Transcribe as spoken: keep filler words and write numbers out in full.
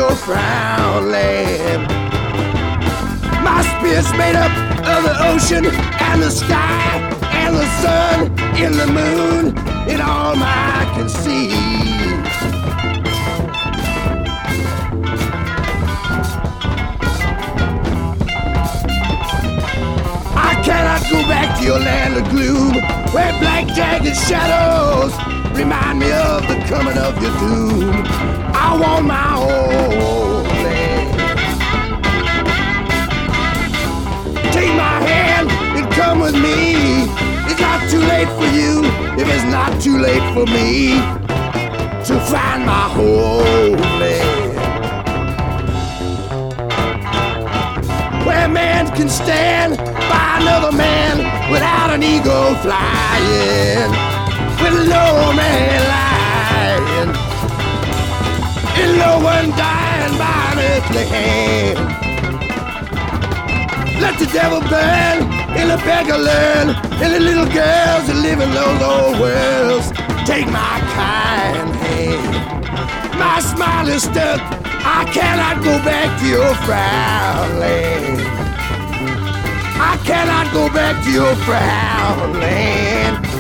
your frown land. My spirit's made up of the ocean and the sky and the sun and the moon and all I can see. I cannot go back to your land of gloom, where black jagged shadows remind me of the coming of your doom. I want my own land. Take my hand and come with me. It's not too late for you if it's not too late for me to find my homeland, where man can stand by another man without an ego flying, with no man lying, and no one dying by an earthly hand. Let the devil burn, and the beggar learn, and the little girls that live in those old worlds take my kind hand. My smile is stuck, I cannot go back to your frown land. I cannot go back to your frown land.